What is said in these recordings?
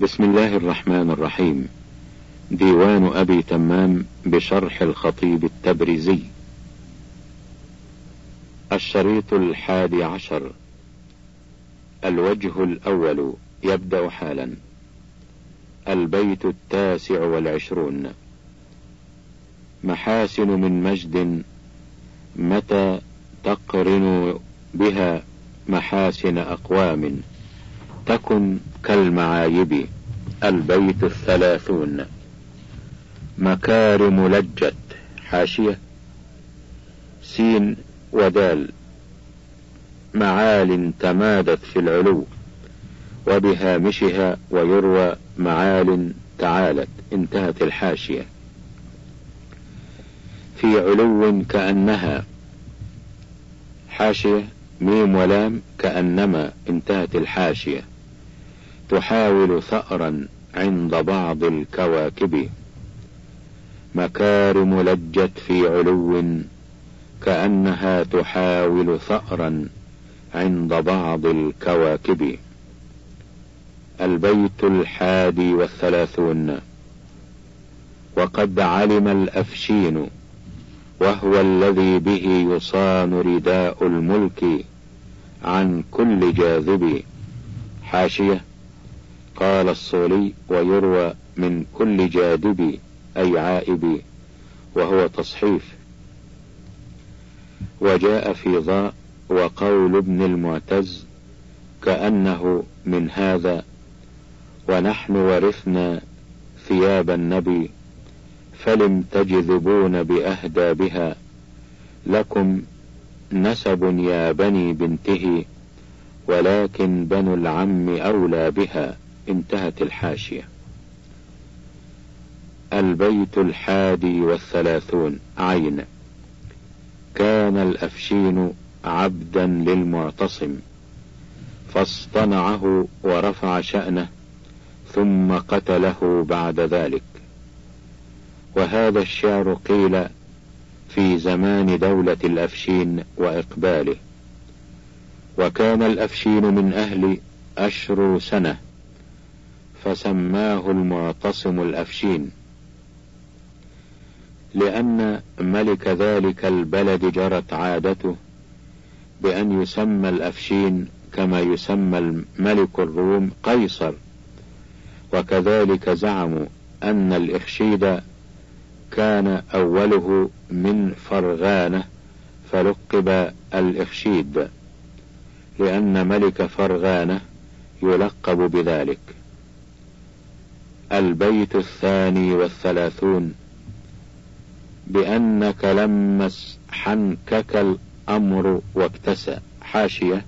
بسم الله الرحمن الرحيم. ديوان أبي تمام بشرح الخطيب التبريزي. الشريط 11. الوجه الأول يبدأ حالا. البيت 29. محاسن من مجد متى تقرن بها محاسن أقوام تكن كالمعايب. البيت 30. مكارم لجت. حاشية سين ودال معال تمادت في العلو وبهامشها ويروى معال تعالت. انتهت الحاشية. في علو كأنها. حاشية ميم ولام كأنما. انتهت الحاشية. تحاول ثأرا عند بعض الكواكب. مكارم لجت في علو كأنها تحاول ثأرا عند بعض الكواكب. البيت 31. وقد علم الأفشين وهو الذي به يصان رداء الملك عن كل جاذب. حاشية قال الصولي ويروى من كل جاذب أي عائب، وهو تصحيف. وجاء في ضاء وقول ابن المعتز كأنه من هذا. ونحن ورثنا ثياب النبي فلم تجذبون بأهدى بها. لكم نسب يا بني بنته ولكن بنو العم أولى بها. انتهت الحاشية. البيت 31. عين. كان الأفشين عبدا للمعتصم فاصطنعه ورفع شأنه ثم قتله بعد ذلك. وهذا الشعر قيل في زمان دولة الأفشين وإقباله. وكان الأفشين من أهل أشر سنة فسماه المعتصم الأفشين، لأن ملك ذلك البلد جرت عادته بأن يسمى الأفشين كما يسمى ملك الروم قيصر. وكذلك زعموا أن الإخشيد كان أوله من فرغانة فلقب الإخشيد لأن ملك فرغانة يلقب بذلك. البيت 32. بأنك لما حنكك الأمر واكتسى. حاشية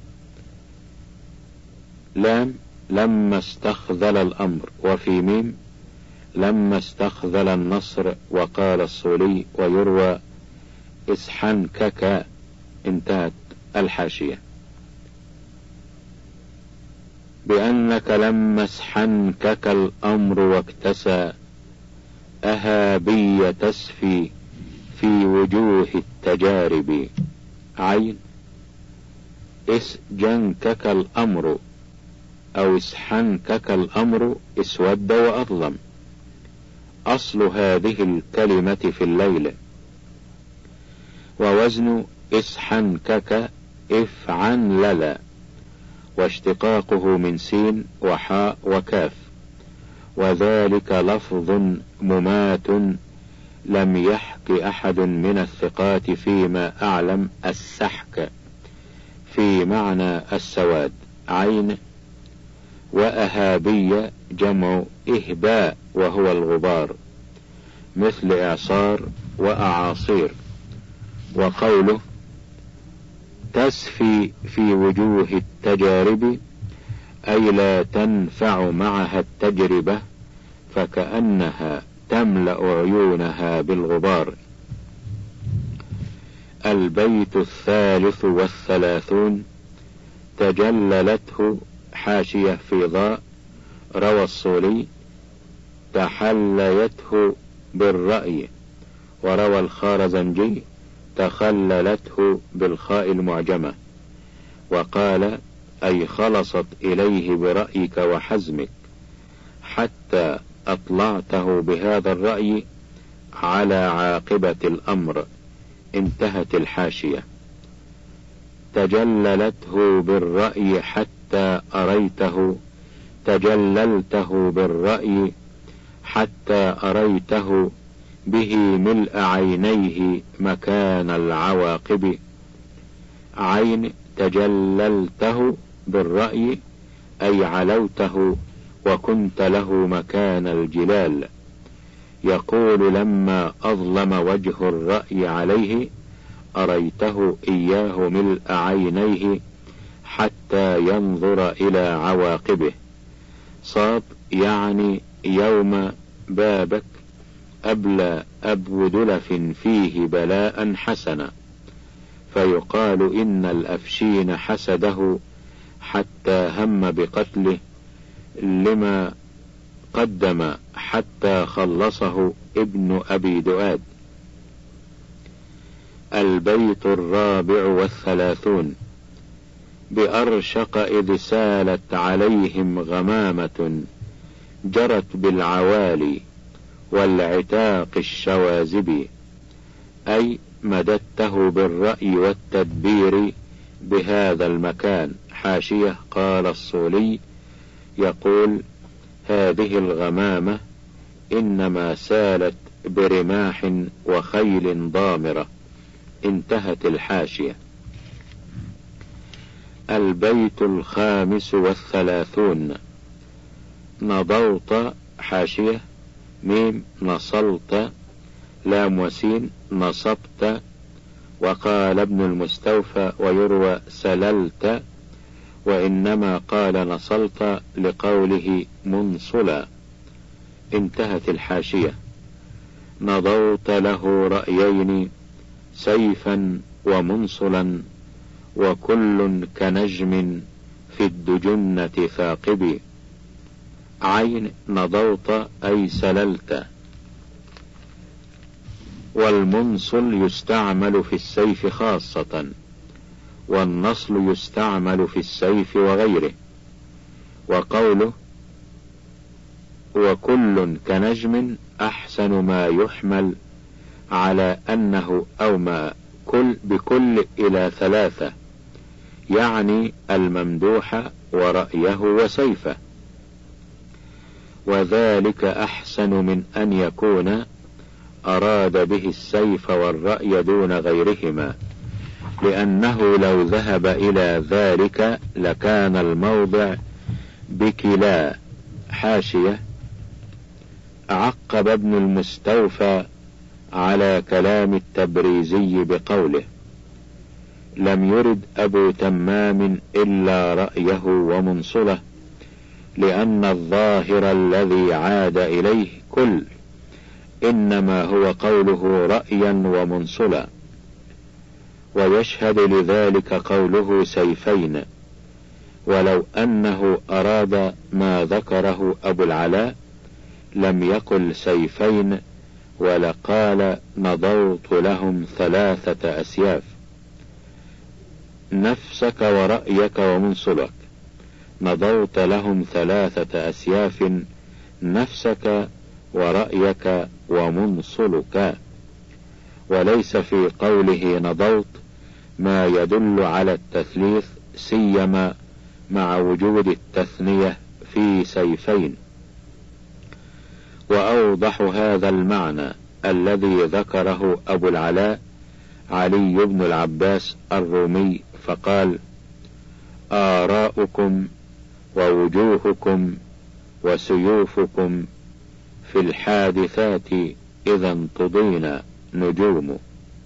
لام لما استخذل الأمر، وفي ميم لما استخذل النصر. وقال الصولي ويروى اسحنكك. انتهت الحاشية. بأنك لما اسحنكك الأمر واكتسى أهابي تسفي في وجوه التجارب. عين اسجنكك الأمر أو اسحنكك الأمر اسود وأظلم. أصل هذه الكلمة في الليل. ووزن اسحنكك افعن للا، واشتقاقه من سين وحاء وكاف. وذلك لفظ ممات لم يحك أحد من الثقات فيما أعلم السحك في معنى السواد. عين. وأهابية جمع إهباء وهو الغبار مثل إعصار وأعاصير. وقوله تسفي في وجوه التجارب أي لا تنفع معها التجربة فكأنها تملأ عيونها بالغبار. البيت 33. تجللته. حاشية في ضاء روى الصولي تحليته بالرأي، وروى الخارزنجي تخللته بالخاء المعجمة، وقال أي خلصت إليه برأيك وحزمك حتى أطلعته بهذا الرأي على عاقبة الأمر. انتهت الحاشية. تجللته بالرأي حتى أريته، تجللته بالرأي حتى أريته به ملء عينيه مكان العواقب. عين تجللته بالرأي أي علوته وكنت له مكان الجلال. يقول لما أظلم وجه الرأي عليه أريته إياه ملء عينيه حتى ينظر إلى عواقبه. صاب يعني يوم بابك أبلى أبو دلف فيه بلاء حسنا، فيقال إن الأفشين حسده حتى هم بقتله لما قدم حتى خلصه ابن أبي دؤاد. البيت 34. بأرشق إذ سالت عليهم غمامة جرت بالعوالي والعتاق الشوازب، أي مددته بالرأي والتدبير بهذا المكان. حاشية. قال الصولي يقول هذه الغمامة إنما سالت برماح وخيل ضامرة. انتهت الحاشية. البيت 35. نضوط. حاشية. ميم نصلت، لام وسين نصبت. وقال ابن المستوفى ويروى سللت، وإنما قال نصلت لقوله منصلا. انتهت الحاشية. نضوت له رأيين سيفا ومنصلا وكل كنجم في الدجنة ثاقب. عين نضوت أي سللت. والمنصل يستعمل في السيف خاصة، والنصل يستعمل في السيف وغيره. وقوله وكل كنجم أحسن ما يحمل على أنه أو ما كل بكل إلى 3، يعني الممدوح ورأيه وسيفه. وذلك أحسن من أن يكون أراد به السيف والرأي دون غيرهما، لأنه لو ذهب إلى ذلك لكان الموضع بكلا. حاشية. عقب ابن المستوفى على كلام التبريزي بقوله لم يرد أبو تمام إلا رأيه ومنصله، لأن الظاهر الذي عاد إليه كل، إنما هو قوله رأيا ومنصلا. ويشهد لذلك قوله سيفين، ولو أنه أراد ما ذكره أبو العلاء لم يقل سيفين ولقال نضوت لهم 3 أسياف. نفسك ورأيك ومنصلك. نضوت لهم 3 أسياف نفسك ورأيك ومنصلك. وليس في قوله نضوت ما يدل على التثليث، سيما مع وجود التثنية في سيفين. وأوضح هذا المعنى الذي ذكره أبو العلاء علي بن العباس الرومي، فقال آراؤكم ووجوهكم وسيوفكم في الحادثات إذا انتضينا نجوم،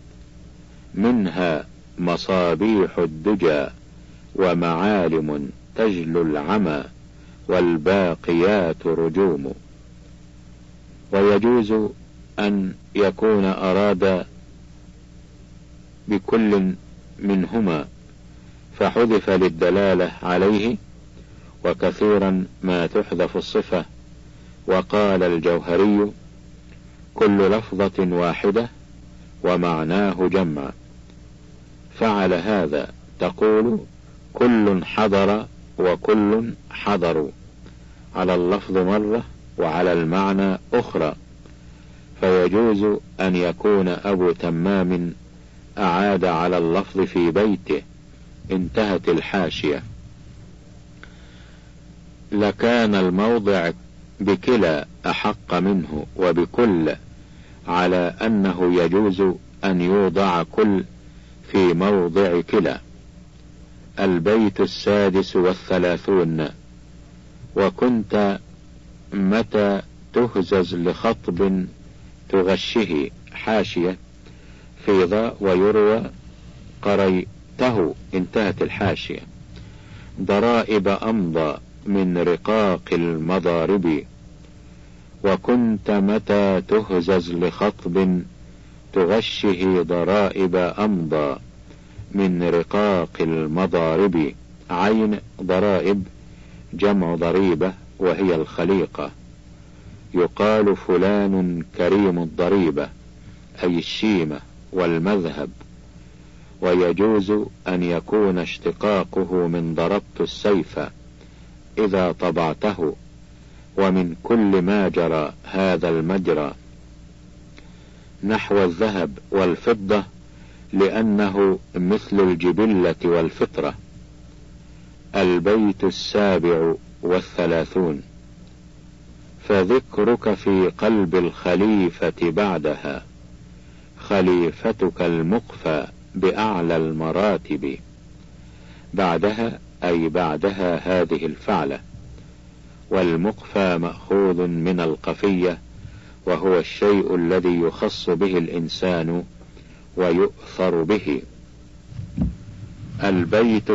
منها مصابيح الدجى ومعالم تجلو العمى والباقيات رجوم. ويجوز أن يكون أراد بكل منهما فحذف للدلالة عليه، وكثيرا ما تحذف الصفة. وقال الجوهري كل لفظة واحدة ومعناه جمع، فعل هذا تقول كل حضر وكل حضروا على اللفظ مرة وعلى المعنى أخرى، فيجوز أن يكون أبو تمام أعاد على اللفظ في بيته. انتهت الحاشية. لكان الموضع بكلا أحق منه وبكل، على أنه يجوز أن يوضع كل في موضع كلا. البيت 36. وكنت متى تهزز لخطب تغشه. حاشية في ضاء ويروى قريته. انتهت الحاشية. ضرائب أمضى من رقاق المضارب. وكنت متى تهزز لخطب تغشه ضرائب أمضى من رقاق المضارب. عين ضرائب جمع ضريبة وهي الخليقة. يقال فلان كريم الضريبة أي الشيمة والمذهب. ويجوز أن يكون اشتقاقه من ضربت السيف إذا طبعته، ومن كل ما جرى هذا المجرى، نحو الذهب والفضة، لأنه مثل الجبلة والفطرة. البيت 37. فذكرك في قلب الخليفة بعدها، خليفتك المقفى بأعلى المراتب. بعدها أي بعدها هذه الفعلة. والمقفى مأخوذ من القفية، وهو الشيء الذي يخص به الإنسان ويؤثر به. البيت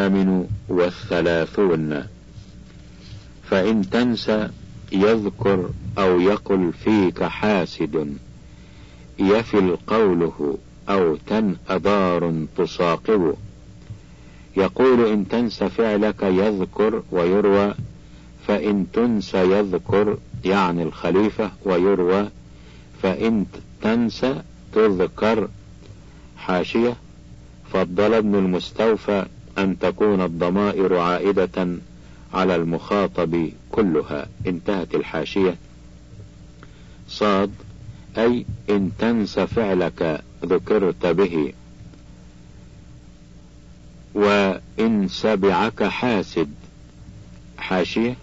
38. فإن تنسى يذكر أو يقل فيك حاسد، يفل قوله أو أدار تصاقب. يقول إن تنسى فعلك يذكر، ويروى فإن تنسى يذكر يعني الخليفة، ويروى فإن تنسى تذكر. حاشية فضل ابن المستوفى أن تكون الضمائر عائدة على المخاطب كلها. انتهت الحاشية. صاد أي إن تنسى فعلك ذكرت به. وإن سبعك حاسد. حاشية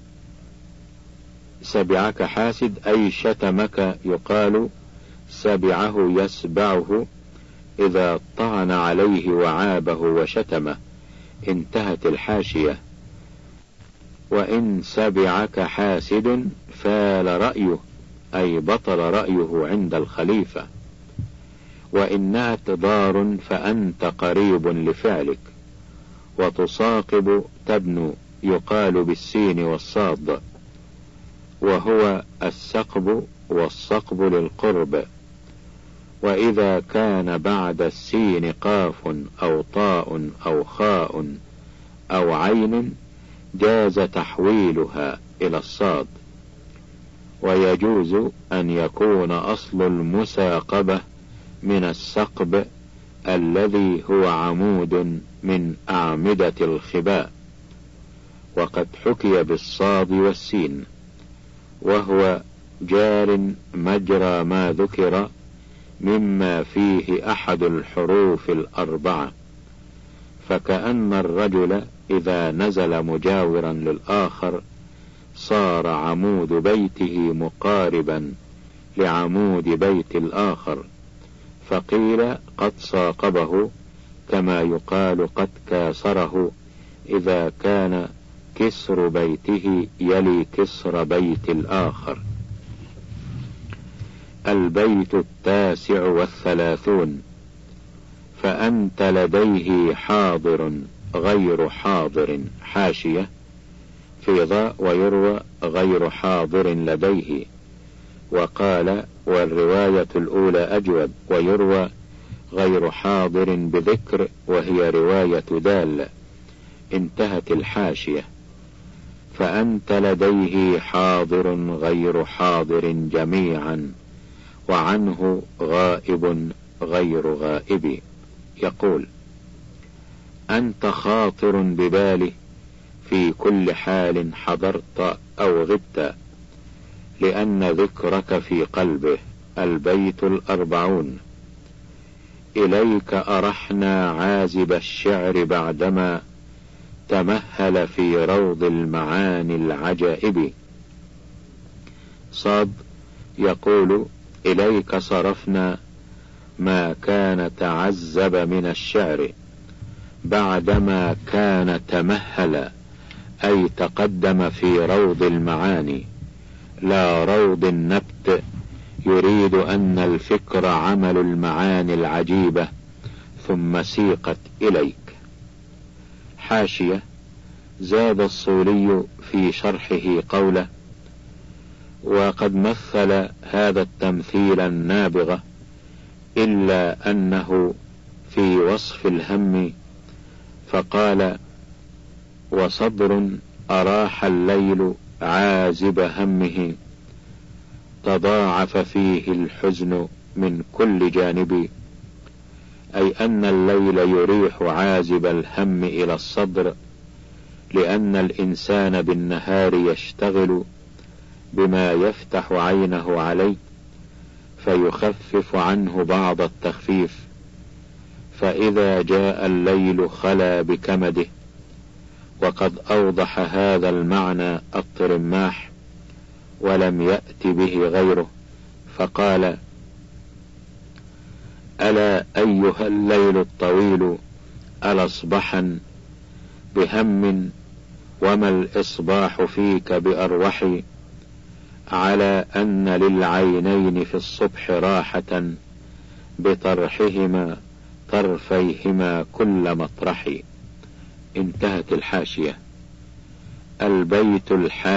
سبعك حاسد أي شتمك، يقال سبعه يسبعه إذا طعن عليه وعابه وشتمه. انتهت الحاشية. وإن سبعك حاسد فال رأيه أي بطل رأيه عند الخليفة. وإنها تضار فأنت قريب لفعلك. وتصاقب تبنو، يقال بالسين والصاد، وهو السقب والصقب للقرب. وإذا كان بعد السين قاف أو طاء أو خاء أو عين جاز تحويلها إلى الصاد. ويجوز أن يكون أصل المساقبة من السقب الذي هو عمود من أعمدة الخباء، وقد حكي بالصاد والسين، وهو جار مجرى ما ذكر مما فيه أحد الحروف الأربعة. فكأن الرجل إذا نزل مجاورا للآخر صار عمود بيته مقاربا لعمود بيت الآخر، فقيل قد صاقبه، كما يقال قد كاسره إذا كان كسر بيته يلي كسر بيت الآخر. البيت 39. فأنت لديه حاضر غير حاضر. حاشية في ضاء ويروى غير حاضر لديه. وقال والرواية الأولى أجود، ويروى غير حاضر بذكر، وهي رواية دال. انتهت الحاشية. فأنت لديه حاضر غير حاضر جميعا، وعنه غائب غير غائب. يقول أنت خاطر بباله في كل حال حضرت أو غبت، لأن ذكرك في قلبه. البيت 40. إليك أرحنا عازب الشعر بعدما تمهل في روض المعاني العجائب. صاد يقول: إليك صرفنا ما كان تعزب من الشعر بعدما كان تمهل، أي تقدم في روض المعاني لا روض النبت، يريد أن الفكر عمل المعاني العجيبة ثم سيقت إليك. حاشية: زاد الصولي في شرحه قوله: وقد مثل هذا التمثيل النابغة، إلا أنه في وصف الهم فقال: وصدر أراح الليل عازب همه، تضاعف فيه الحزن من كل جانب، أي أن الليل يريح عازب الهم إلى الصدر، لأن الإنسان بالنهار يشتغل بما يفتح عينه عليه فيخفف عنه بعض التخفيف، فإذا جاء الليل خلا بكمده. وقد أوضح هذا المعنى الطرماح ولم يأت به غيره، فقال: ألا أيها الليل الطويل ألأصبحا بهم، وما الإصباح فيك بأروح، على أن للعينين في الصبح راحة، بطرحهما طرفيهما كل مطرح. انتهت الحاشية. البيت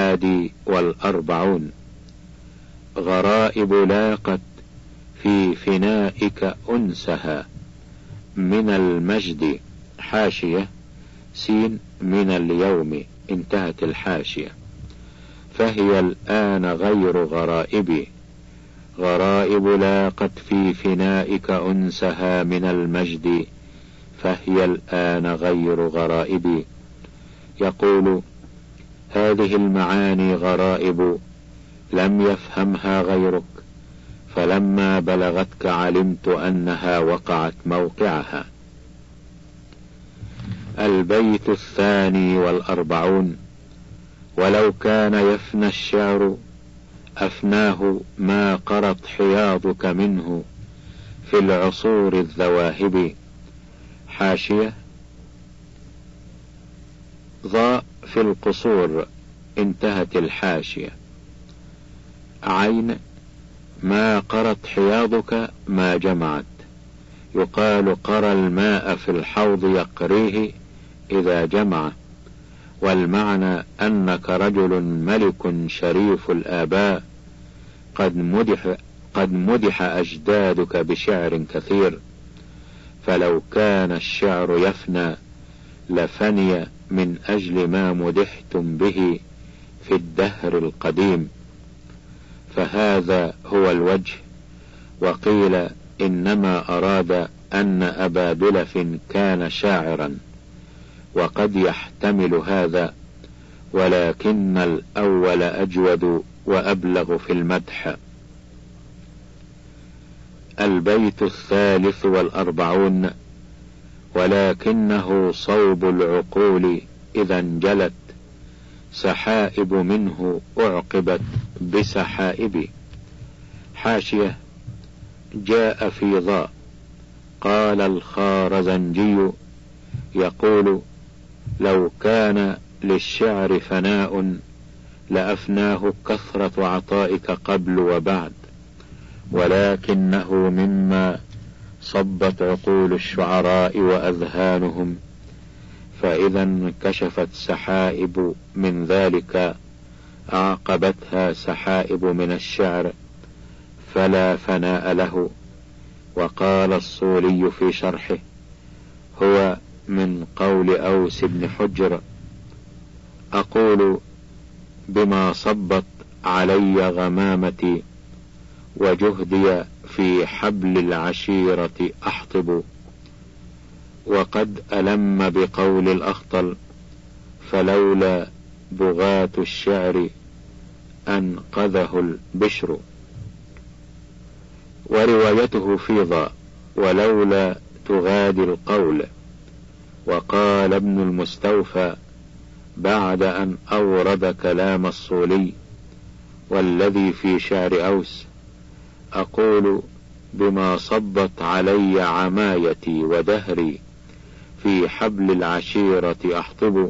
41. غرائب لاقت في فنائك أنسها من المجد. حاشية: سين من اليوم. انتهت الحاشية. فهي الآن غير غرائب. غرائب لاقت في فنائك أنسها من المجد، فهي الآن غير غرائب. يقول: هذه المعاني غرائب لم يفهمها غيرك، فلما بلغتك علمت أنها وقعت موقعها. البيت 42. ولو كان يفنى الشعر أفناه ما قرت حياضك منه في العصور الذواهب. حاشية: ضاء في القصور. انتهت الحاشية. عين: ما قرت حياضك ما جمعت، يقال قرى الماء في الحوض يقريه إذا جمع، والمعنى أنك رجل ملك شريف الآباء، قد مدح أجدادك بشعر كثير، فلو كان الشعر يفنى لفني من أجل ما مدحتم به في الدهر القديم، فهذا هو الوجه. وقيل إنما أراد أن أبا دلف كان شاعرا، وقد يحتمل هذا، ولكن الأول أجود وأبلغ في المدح. البيت 43. ولكنه صوب العقول إذا انجلت، سحائب منه أعقبت بسحائب. حاشية: جاء في ضاء. قال الخارزنجي يقول: لو كان للشعر فناء لأفناه كثرة عطائك قبل وبعد، ولكنه مما صبت عقول الشعراء وأذهانهم، فإذا انكشفت سحائب من ذلك أعقبتها سحائب من الشعر، فلا فناء له. وقال الصولي في شرحه: هو من قول أوس بن حجر: أقول بما صبت علي غمامتي، وجهدي في حبل العشيرة أحطب. وقد ألم بقول الأخطل: فلولا بغاة الشعر أنقذه البشر. وروايته في ضاء ولولا تغادي القول. وقال ابن المستوفى بعد أن أورد كلام الصولي والذي في شعر أوس: أقول بما صبت علي عمايتي ودهري في حبل العشيرة أحطب،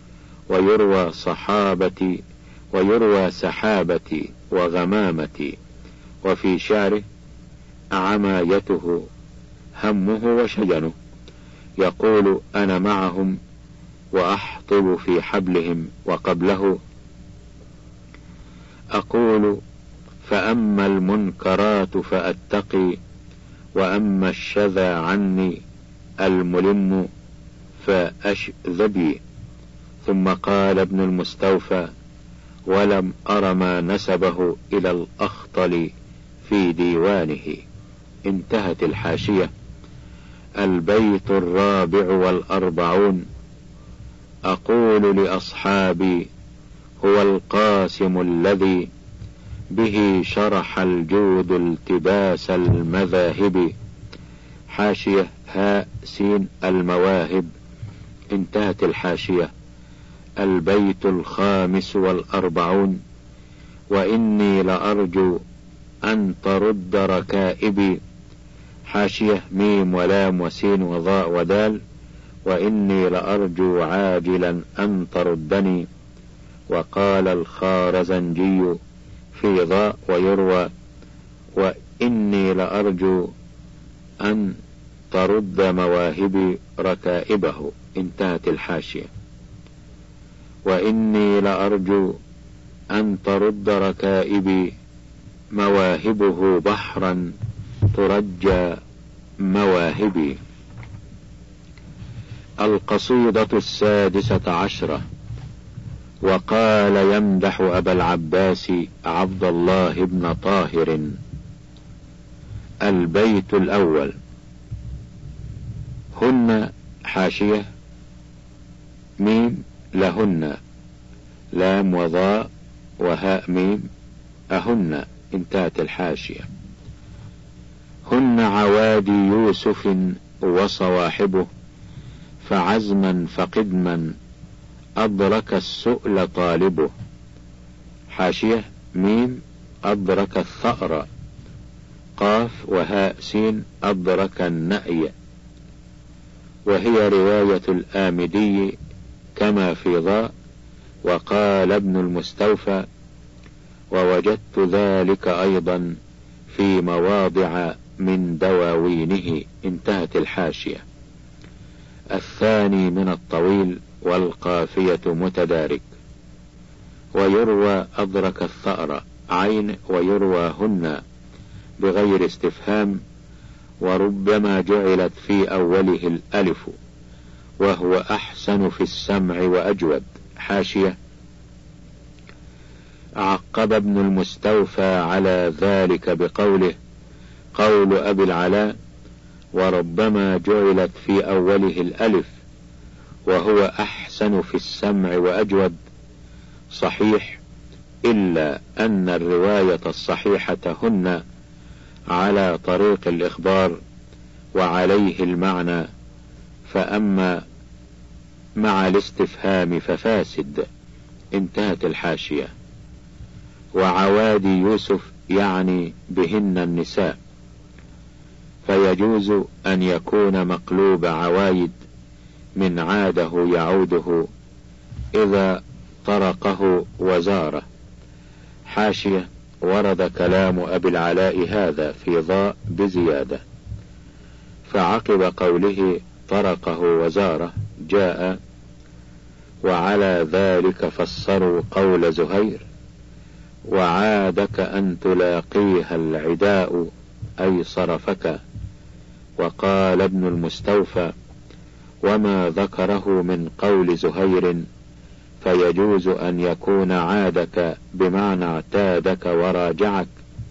ويروى سحابتي وغمامتي. وفي شعره: عمايته همه وشجنه، يقول أنا معهم وأحطب في حبلهم. وقبله: أقول فأما المنكرات فأتقي، وأما الشذى عني الملم فأشذبي. ثم قال ابن المستوفى: ولم أر ما نسبه إلى الأخطل في ديوانه. انتهت الحاشية. البيت 44. أقول لأصحابي هو القاسم الذي به شرح الجود التباس المذاهب. حاشية هاء سين المواهب. انتهت الحاشية. البيت 45. وإني لأرجو أن ترد ركائبي. حاشية ميم ولام وسين وضاء ودال. وإني لأرجو عاجلا أن تردني. وقال الخارزنجي في ضاء ويروى: وإني لأرجو أن ترد مواهبي ركائبه. انتهت الحاشية. وإني لأرجو أن ترد ركائبي مواهبه بحرا ترجى مواهبي. القصيدة 16. وقال يمدح أبا العباس عبد الله بن طاهر. البيت الأول. هن حاشية ميم لهن لام وضاء وهاء ميم أهن. انتهت الحاشية. هن عوادي يوسف وصواحبه، فعزما فقدما أدرك السؤل طالبه. حاشية ميم أدرك الثأر، قاف وهاء سين أدرك النأي. وهي رواية الآمدي كما في ضاء. وقال ابن المستوفى: ووجدت ذلك أيضا في مواضع من دواوينه. انتهت الحاشية. الثاني من الطويل والقافية متدارك. ويروى أدرك الثأر عين، ويروى هن بغير استفهام، وربما جعلت في أوله الألف، وهو أحسن في السمع وأجود. حاشية. عقب ابن المستوفى على ذلك بقوله: قول أبي العلاء: وربما جعلت في أوله الألف وهو أحسن في السمع وأجود، صحيح، إلا أن الرواية الصحيحة هن على طريق الإخبار وعليه المعنى، فأما مع الاستفهام ففاسد. انتهت الحاشية. وعوادي يوسف يعني بهن النساء، فيجوز أن يكون مقلوب عوايد من عاده يعوده إذا طرقه وزاره. حاشية. ورد كلام أبي العلاء هذا في ضاء بزيادة. فعقب قوله طرقه وزاره جاء: وعلى ذلك فسروا قول زهير: وعادك أن تلاقيها العداء أي صرفك. وقال ابن المستوفى: وما ذكره من قول زهير فيجوز أن يكون عادك بمعنى اعتادك وراجعك،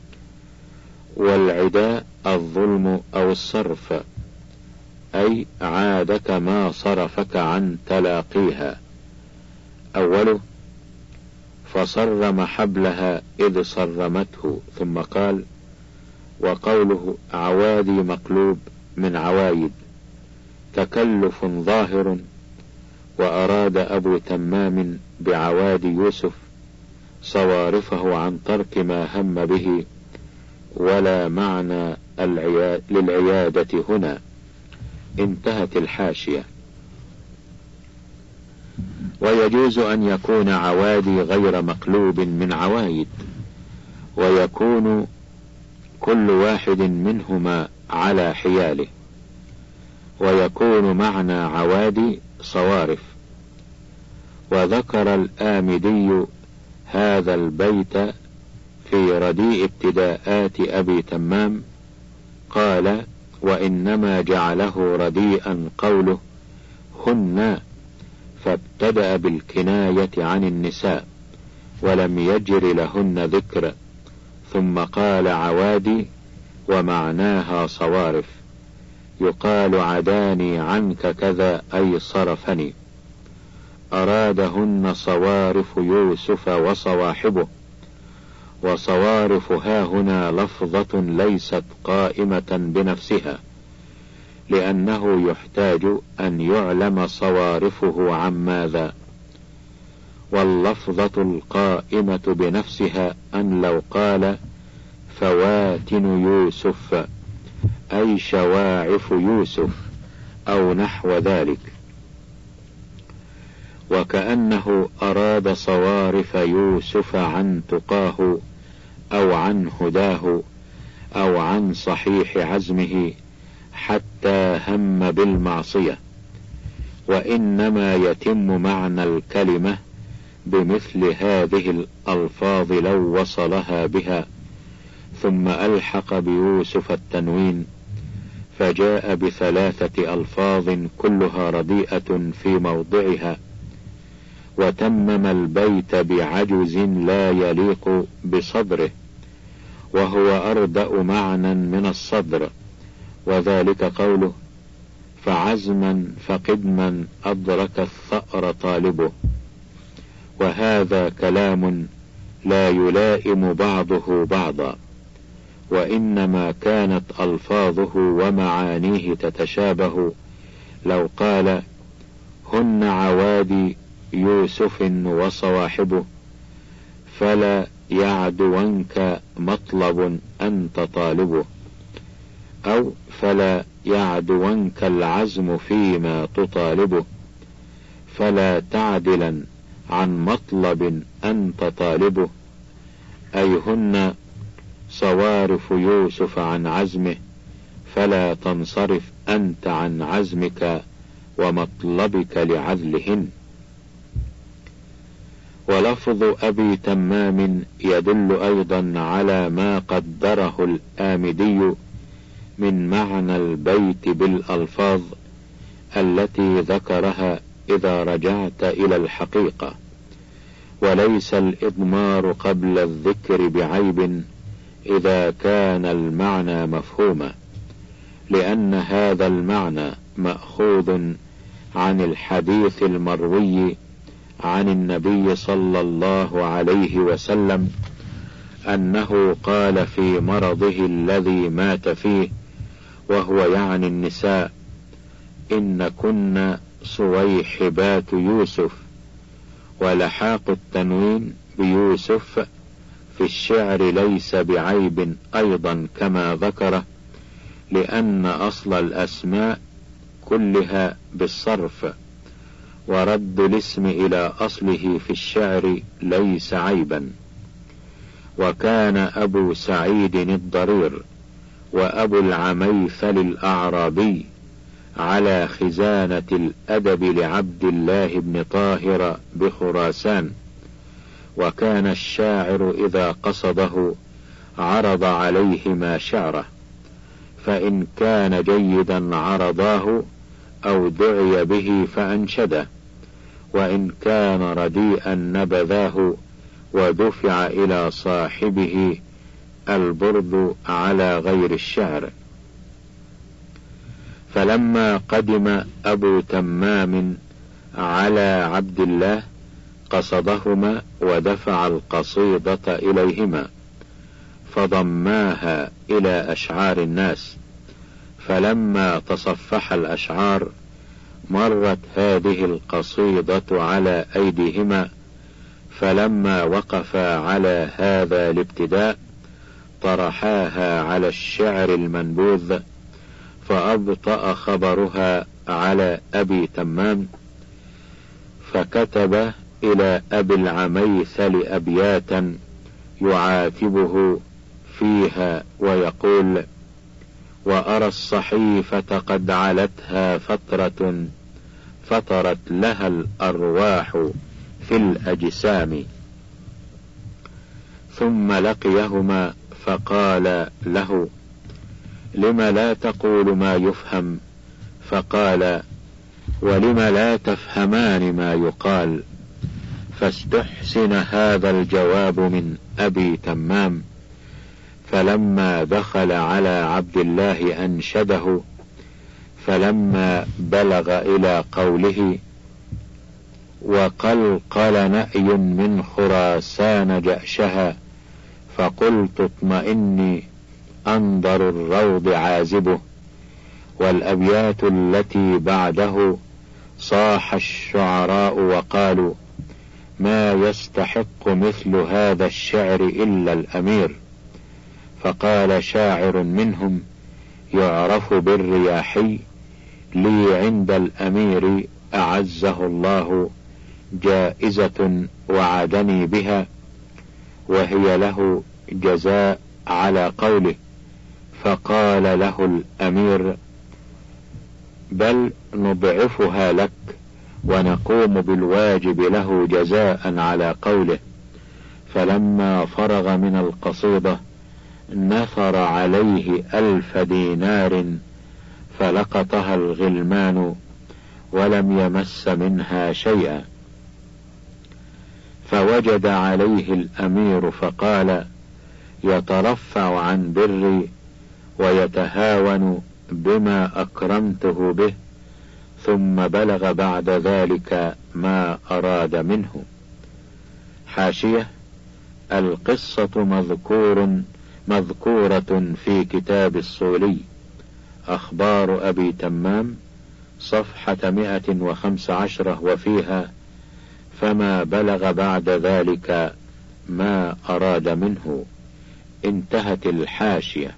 والعداء الظلم أو الصرف، أي عادك ما صرفك عن تلاقيها. أوله: فصرم حبلها إذ صرمته، ثم قال: وقوله عوادي مقلوب من عوايد، تكلف ظاهر. وأراد أبو تمام بعوادي يوسف صوارفه عن ترك ما هم به، ولا معنى للعيادة هنا. انتهت الحاشية. ويجوز أن يكون عوادي غير مقلوب من عوايد، ويكون كل واحد منهما على حياله، ويكون معنى عوادي صوارف. وذكر الآمدي هذا البيت في رديء ابتداءات أبي تمام، قال: وإنما جعله رديئا قوله هن، فابتدأ بالكناية عن النساء ولم يجر لهن ذكر، ثم قال عوادي ومعناها صوارف. يقال عداني عنك كذا أي صرفني. أرادهن صوارف يوسف وصواحبه. وصوارف هاهنا لفظة ليست قائمة بنفسها، لأنه يحتاج أن يعلم صوارفه عن ماذا. واللفظة القائمة بنفسها أن لو قال فواتن يوسف أي شواعف يوسف أو نحو ذلك، وكأنه أراد صوارف يوسف عن تقاه أو عن هداه أو عن صحيح عزمه حتى هم بالمعصية. وإنما يتم معنى الكلمة بمثل هذه الألفاظ لو وصلها بها، ثم ألحق بيوسف التنوين، فجاء بثلاثة ألفاظ كلها رديئة في موضعها، وتمم البيت بعجز لا يليق بصدره، وهو أردأ معنى من الصدر، وذلك قوله فعزما فقدما أدرك الثأر طالبه. وهذا كلام لا يلائم بعضه بعضا، وإنما كانت ألفاظه ومعانيه تتشابه لو قال هن عوادي يوسف وصواحبه، فلا يعدونك مطلب أنت طالبه، أو فلا يعدونك العزم فيما تطالبه، فلا تعدلا عن مطلب أنت طالبه، أي هن صوارف يوسف عن عزمه، فلا تنصرف أنت عن عزمك ومطلبك لعذلهن. ولفظ أبي تمام يدل أيضا على ما قدره الآمدي من معنى البيت بالألفاظ التي ذكرها إذا رجعت إلى الحقيقة، وليس الإضمار قبل الذكر بعيب إذا كان المعنى مفهوما، لأن هذا المعنى مأخوذ عن الحديث المروي عن النبي صلى الله عليه وسلم أنه قال في مرضه الذي مات فيه، وهو يعني النساء: إن كن صويحبات يوسف. ولحاق التنوين بيوسف في الشعر ليس بعيب أيضا كما ذكره، لأن أصل الأسماء كلها بالصرف، ورد الاسم إلى أصله في الشعر ليس عيبا. وكان أبو سعيد الضرير وأبو العميثل الأعرابي على خزانة الأدب لعبد الله بن طاهر بخراسان، وكان الشاعر إذا قصده عرض عليهما شعره، فإن كان جيدا عرضاه أو دعي به فأنشده، وإن كان رديئا نبذاه ودفع إلى صاحبه البرد على غير الشعر. فلما قدم أبو تمام على عبد الله قصدهما ودفع القصيدة إليهما، فضماها إلى أشعار الناس، فلما تصفح الأشعار مرت هذه القصيدة على أيديهما، فلما وقفا على هذا الابتداء طرحاها على الشعر المنبوذ، فأبطأ خبرها على أبي تمام، فكتب إلى أبي العميثل أبياتا يعاتبه فيها ويقول: وأرى الصحيفة قد علتها فترة فطرت لها الأرواح في الأجسام. ثم لقيهما فقال له: لم لا تقول ما يفهم؟ فقال: ولم لا تفهمان ما يقال؟ فاستحسن هذا الجواب من أبي تمام، فلما دخل على عبد الله أنشده، فلما بلغ إلى قوله: وقلقل نأي من خراسان جأشها، فقلت اطمئني أنظر الروض عازبه، والأبيات التي بعده صاح الشعراء وقالوا: ما يستحق مثل هذا الشعر إلا الأمير. فقال شاعر منهم يعرف بالرياحي: لي عند الأمير أعزه الله جائزة وعدني بها، وهي له جزاء على قوله. فقال له الأمير: بل نضعفها لك ونقوم بالواجب له جزاء على قوله. فلما فرغ من القصيدة نثر عليه 1000 دينار، فلقطها الغلمان ولم يمس منها شيئا. فوجد عليه الأمير فقال: يترفع عن بري ويتهاون بما أكرمته به، ثم بلغ بعد ذلك ما أراد منه. حاشية: القصة مذكورة في كتاب الصولي أخبار أبي تمام صفحة 115، وفيها: فما بلغ بعد ذلك ما أراد منه. انتهت الحاشية.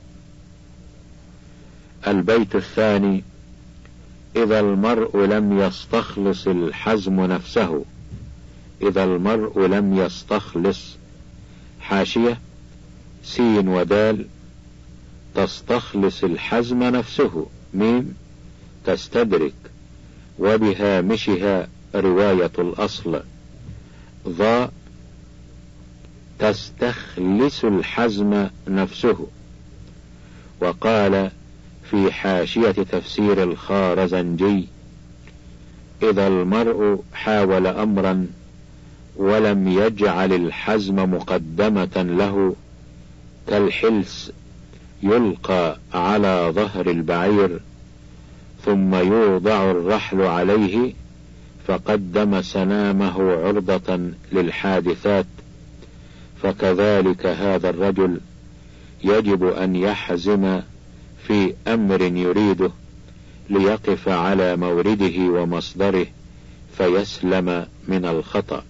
البيت الثاني: إذا المرء لم يستخلص الحزم نفسه. إذا المرء لم يستخلص. حاشية: سين ودال تستخلص الحزم نفسه، ميم تستدرك، وبهامشها رواية الأصل، ضاء تستخلص الحزم نفسه. وقال في حاشية تفسير الخارزنجي: إذا المرء حاول أمرا ولم يجعل الحزم مقدمة له، كالحلس يلقى على ظهر البعير ثم يوضع الرحل عليه، فقدم سنامه عرضة للحادثات، فكذلك هذا الرجل يجب أن يحزم في أمر يريده ليقف على مورده ومصدره فيسلم من الخطأ.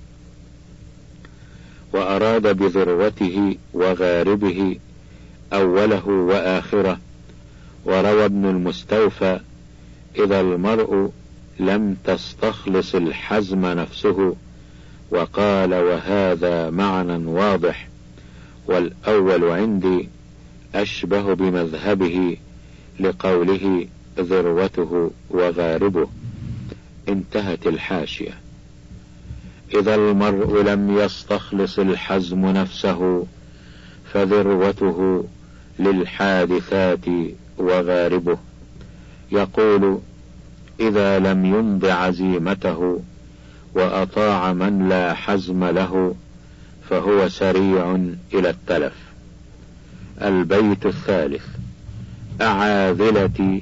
وأراد بذروته وغاربه أوله وآخره. وروى ابن المستوفى: إذا المرء لم تستخلص الحزم نفسه. وقال: وهذا معنى واضح، والأول عندي أشبه بمذهبه لقوله ذروته وغاربه. انتهت الحاشية. إذا المرء لم يستخلص الحزم نفسه فذروته للحادثات وغاربه. يقول: إذا لم يمض عزيمته وأطاع من لا حزم له فهو سريع إلى التلف. البيت الثالث: أعاذلتي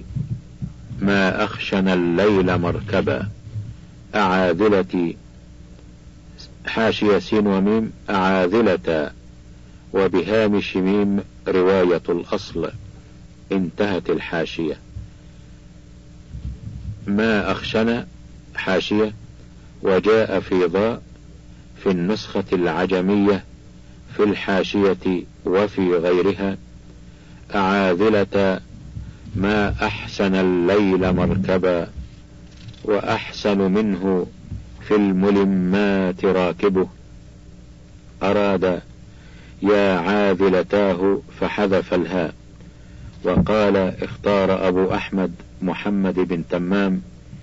ما أخشن الليل مركبا. أعاذلتي حاشية سين وميم أعاذلة، وبهامش ميم رواية الأصل. انتهت الحاشية. ما أخشن حاشية، وجاء في ضاء في النسخة العجمية في الحاشية وفي غيرها أعاذلة ما أحسن الليل مركبا، وأحسن منه في الملمات راكبه. أراد يا عاذلتاه فحذف الهاء. وقال اختار أبو أحمد محمد بن تمام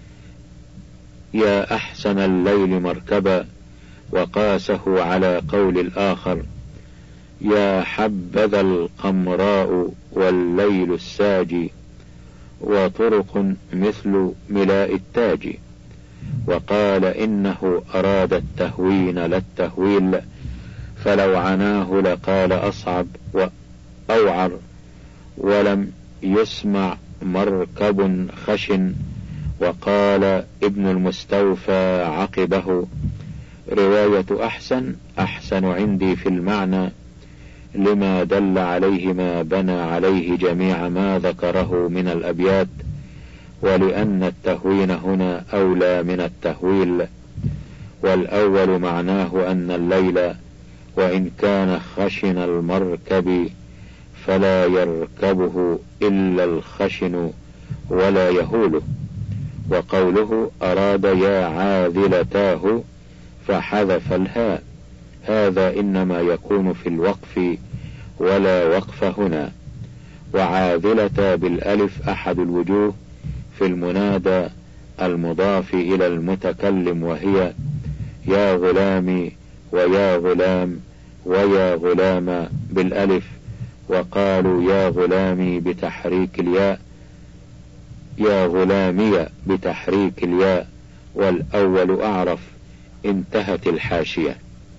يا أحسن الليل مركبا، وقاسه على قول الآخر يا حبذا القمراء والليل الساجي، وطرق مثل ملاء التاج. وقال إنه أراد التهوين لا التهويل، فلو عناه لقال أصعب وأوعر، ولم يسمع مركب خشن. وقال ابن المستوفى عقبه رواية أحسن عندي في المعنى، لما دل عليه ما بنى عليه جميع ما ذكره من الأبيات، ولأن التهوين هنا أولى من التهويل. والأول معناه أن الليل وإن كان خشن المركب فلا يركبه إلا الخشن ولا يهوله. وقوله أراد يا عاذلتاه فحذف الهاء، هذا إنما يكون في الوقف ولا وقف هنا. وعاذلة بالألف أحد الوجوه في المنادى المضاف إلى المتكلم، وهي يا غلامي ويا غلام ويا غلام بالألف. وقالوا يا غلامي بتحريك الياء، يا غلامي بتحريك الياء، والأول أعرف. انتهت الحاشية.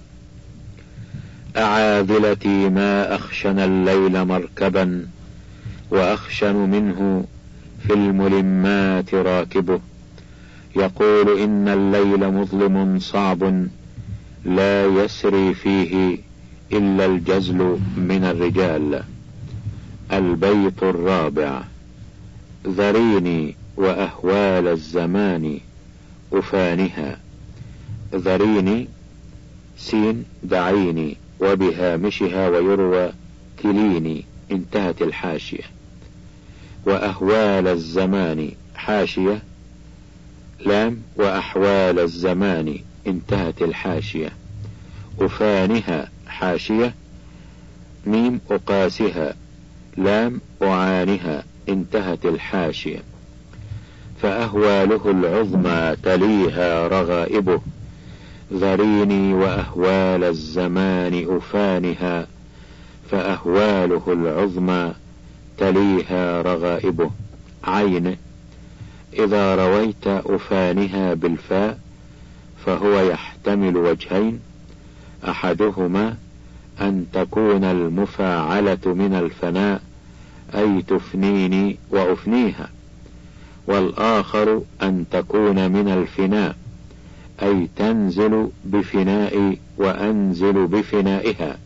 أعاذلتي ما أخشن الليل مركبا، وأخشن منه في الملمات راكبه. يقول إن الليل مظلم صعب، لا يسري فيه إلا الجزل من الرجال. البيت الرابع. ذريني وأهوال الزمان أفانها. ذريني سين دعيني وبهامشها ويروى كليني. انتهت الحاشية. وأهوال الزمان حاشية لام وأحوال الزمان. انتهت الحاشية. أفانها حاشية ميم أقاسها لام أعانها. انتهت الحاشية. فأهواله العظمى تليها رغائبه، ذريني وأهوال الزمان أفانها. فأهواله العظمى تليها رغائبه. عين. إذا رويت أفانها بالفاء فهو يحتمل وجهين، أحدهما أن تكون المفاعلة من الفناء أي تفنيني وأفنيها، والآخر أن تكون من الفناء أي تنزل بفنائي وأنزل بفنائها.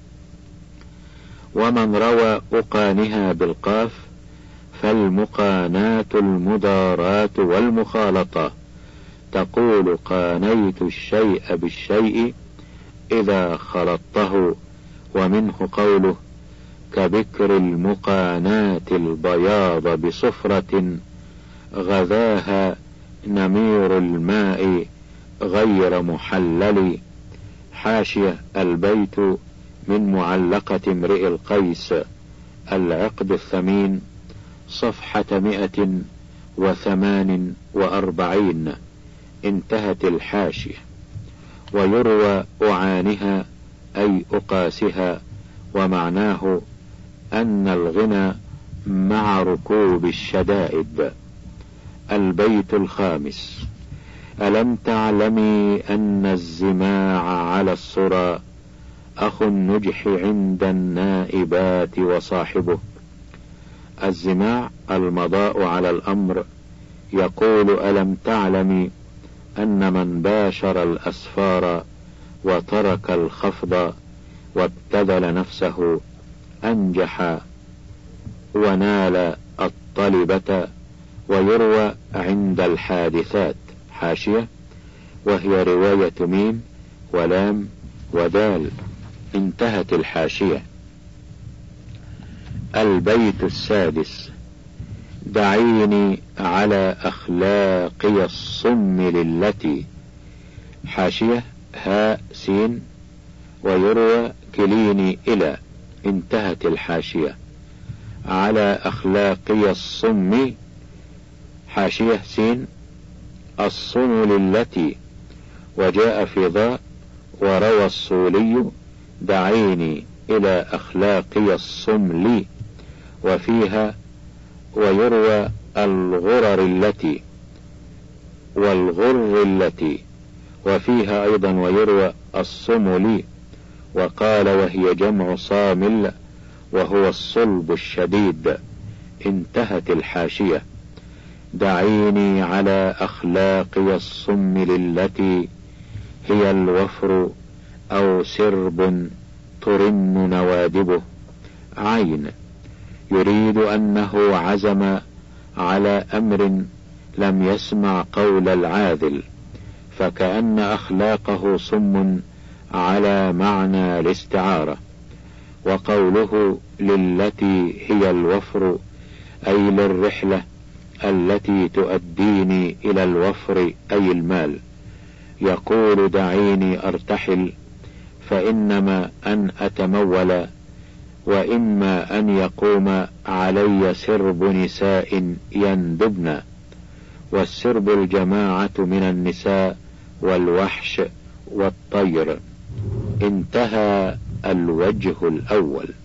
ومن روى أقانها بالقاف فالمقانات المدارات والمخالطة، تقول قانيت الشيء بالشيء إذا خلطته. ومنه قوله كبكر المقانات البياض بصفرة، غذاها نمير الماء غير محلل. حاشية البيت من معلقة امرئ القيس العقد الثمين صفحة 148. انتهت الحاشية. ويروى أعانها أي أقاسها، ومعناه أن الغنى مع ركوب الشدائد. البيت الخامس. ألم تعلمي أن الزماع على الصرى أخو النجح عند النائبات وصاحبه. الزماع المضاء على الأمر. يقول ألم تعلمي أن من باشر الأسفار وترك الخفض وابتذل نفسه أنجح ونال الطلبة. ويروى عند الحادثات. حاشية: وهي رواية ميم ولام ودال. انتهت الحاشية. البيت السادس: دعيني على أخلاقي الصم للتي. حاشية: هاء سين. ويروى كليني إلى. انتهت الحاشية. على أخلاقي الصم. حاشية سين. الصم للتي. وجاء في ضاء. وروى الصولي: دعيني إلى أخلاقي الصم لي. وفيها ويروى الغرر التي والغر التي. وفيها أيضا ويروى الصم لي. وقال وهي جمع صامل وهو الصلب الشديد. انتهت الحاشية. دعيني على أخلاقي الصم للتي هي الوفر أو سرب ترن نوادبه. عين. يريد أنه عزم على أمر لم يسمع قول العاذل، فكأن أخلاقه صم على معنى الاستعارة. وقوله للتي هي الوفر أي للرحلة التي تؤديني إلى الوفر أي المال. يقول دعيني أرتحل، فإنما أن أتمول، وإما أن يقوم علي سرب نساء يندبن. والسرب الجماعة من النساء والوحش والطير. انتهى الوجه الأول.